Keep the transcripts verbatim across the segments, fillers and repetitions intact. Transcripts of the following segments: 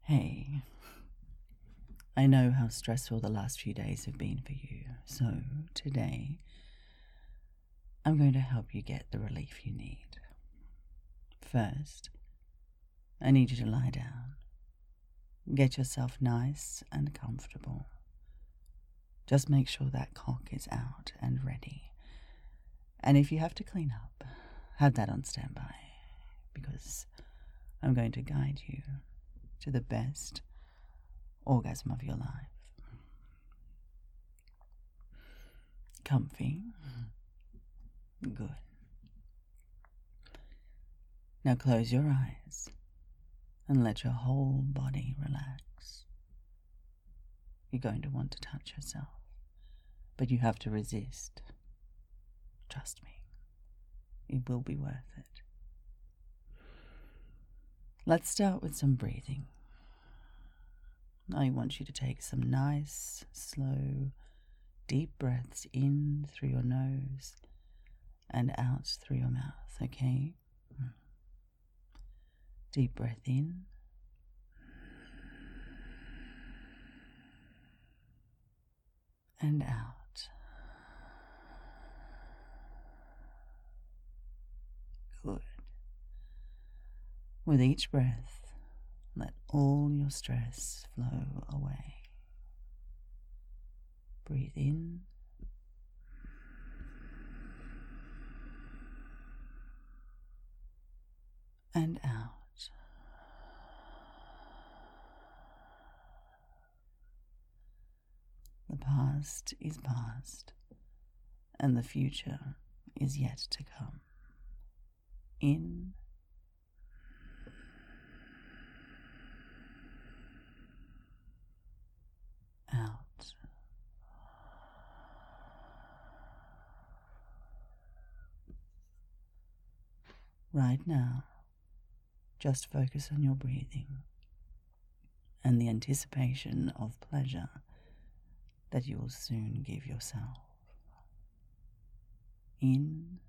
Hey, I know how stressful the last few days have been for you, so today I'm going to help you get the relief you need. First, I need you to lie down. Get yourself nice and comfortable. Just make sure that cock is out and ready. And if you have to clean up, have that on standby, because I'm going to guide you to the best orgasm of your life. Comfy. Good. Now close your eyes and let your whole body relax. You're going to want to touch yourself, but you have to resist. Trust me, it will be worth it. Let's start with some breathing. I want you to take some nice, slow, deep breaths in through your nose and out through your mouth, okay? Deep breath in. And out. Good. With each breath, let all your stress flow away. Breathe in. And out. The past is past, and the future is yet to come. In. Out. Right now, just focus on your breathing and the anticipation of pleasure that you will soon give yourself. In.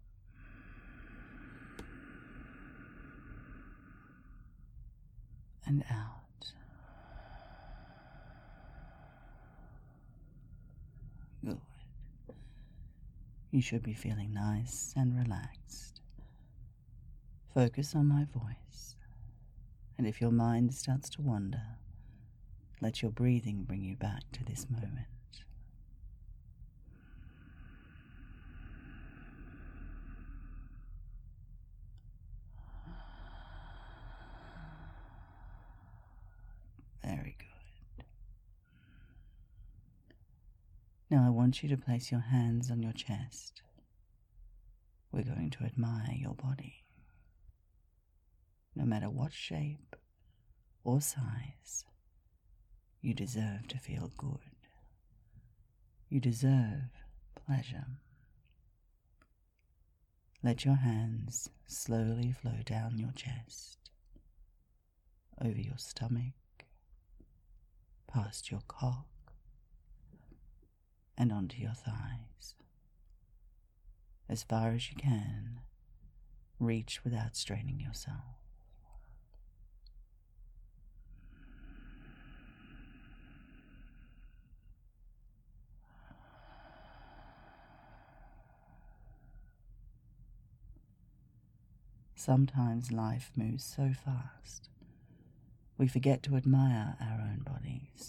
And out. Good. You should be feeling nice and relaxed. Focus on my voice, and if your mind starts to wander, let your breathing bring you back to this moment. Very good. Now I want you to place your hands on your chest. We're going to admire your body. No matter what shape or size, you deserve to feel good. You deserve pleasure. Let your hands slowly flow down your chest, over your stomach, past your cock, and onto your thighs. As far as you can, reach without straining yourself. Sometimes life moves so fast, we forget to admire our own bodies.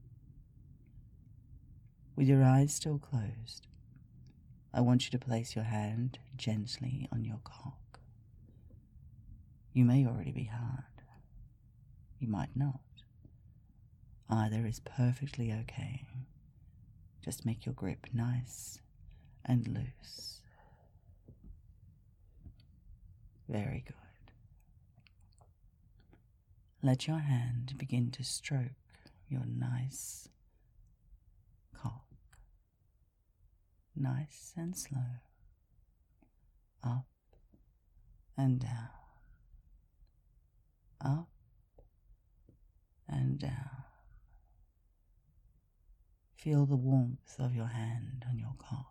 With your eyes still closed, I want you to place your hand gently on your cock. You may already be hard. You might not. Either is perfectly okay. Just make your grip nice and loose. Very good. Let your hand begin to stroke your nice cock. Nice and slow. Up and down. Up and down. Feel the warmth of your hand on your cock.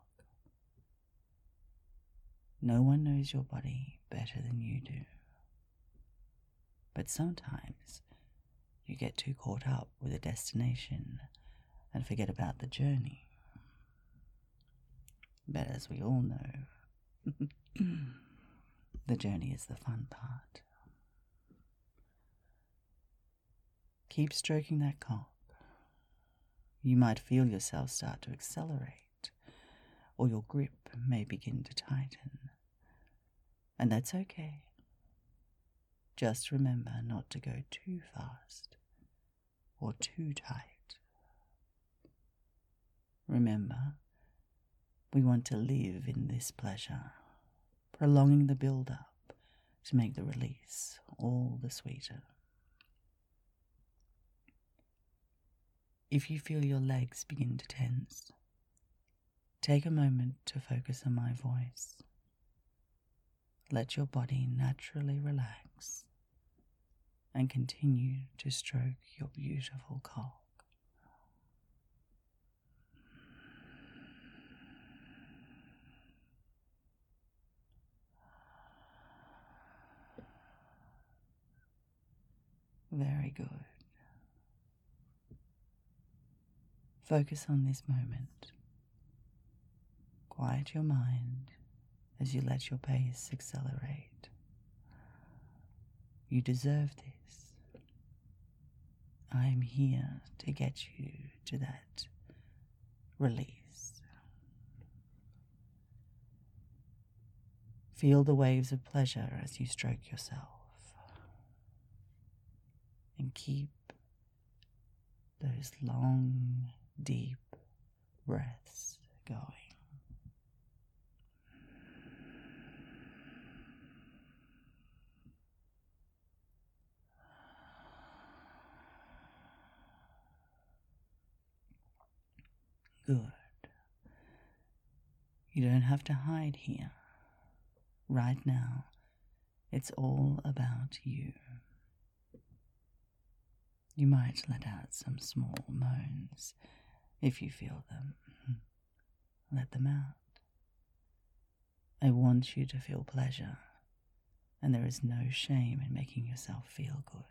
No one knows your body better than you do. But sometimes you get too caught up with the destination and forget about the journey. But as we all know, the journey is the fun part. Keep stroking that cock. You might feel yourself start to accelerate, or your grip may begin to tighten. And that's okay. Just remember not to go too fast or too tight. Remember, we want to live in this pleasure, prolonging the build-up to make the release all the sweeter. If you feel your legs begin to tense, take a moment to focus on my voice. Let your body naturally relax and continue to stroke your beautiful cock. Very good. Focus on this moment. Quiet your mind as you let your pace accelerate. You deserve this. I am here to get you to that release. Feel the waves of pleasure as you stroke yourself. And keep those long, deep breaths going. Good. You don't have to hide here. Right now, it's all about you. You might let out some small moans if you feel them. Let them out. I want you to feel pleasure, and there is no shame in making yourself feel good.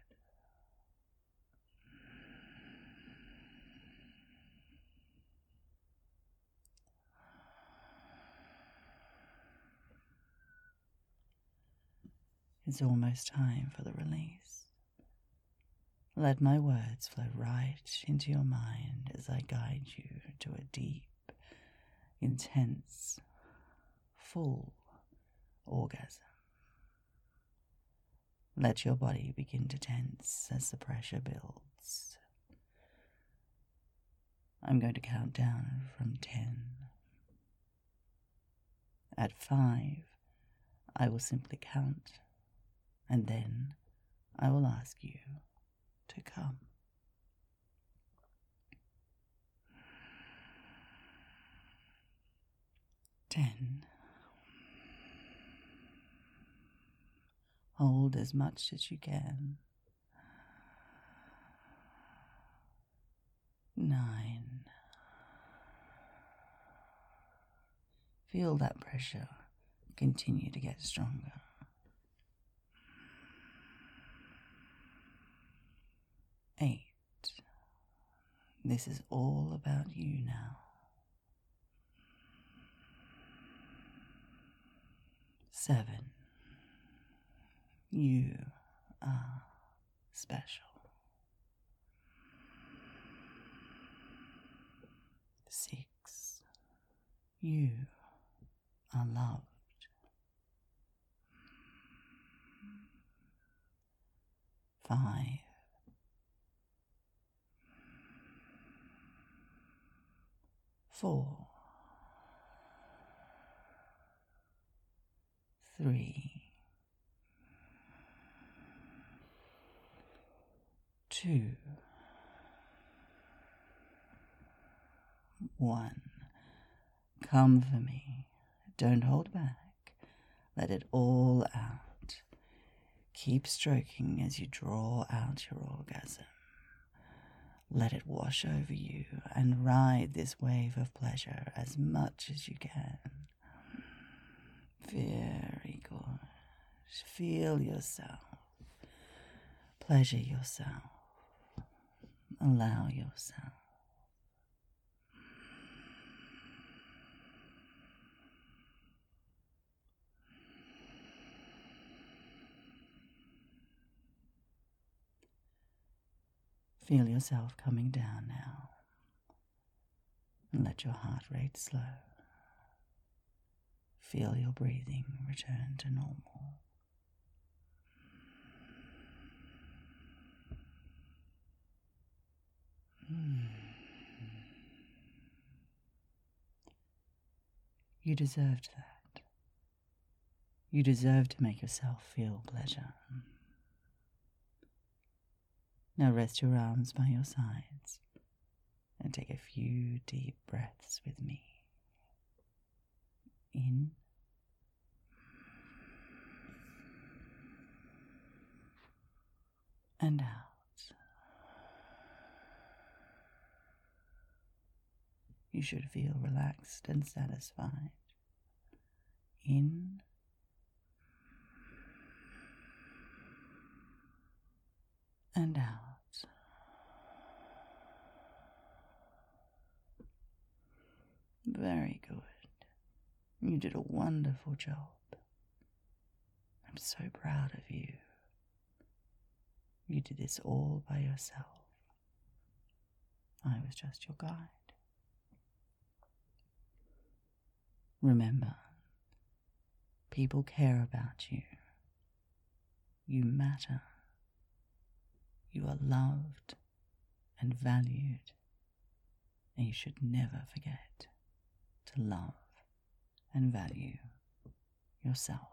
It's almost time for the release. Let my words flow right into your mind as I guide you to a deep, intense, full orgasm. Let your body begin to tense as the pressure builds. I'm going to count down from ten. At five, I will simply count, and then I will ask you to come. Ten. Hold as much as you can. Nine. Feel that pressure continue to get stronger. Eight. This is all about you now. Seven. You are special. Six. You are loved. Five. Four. Three. Two. One. Come for me. Don't hold back. Let it all out. Keep stroking as you draw out your orgasm. Let it wash over you and ride this wave of pleasure as much as you can. Very good. Feel yourself. Pleasure yourself. allow yourself feel yourself coming down now, and let your heart rate slow. Feel your breathing return to normal. You deserved that. You deserve to make yourself feel pleasure. Now rest your arms by your sides and take a few deep breaths with me. In and out. You should feel relaxed and satisfied. In and out. Very good. You did a wonderful job. I'm so proud of you. You did this all by yourself. I was just your guide. Remember, people care about you. You matter. You are loved and valued, and you should never forget to love and value yourself.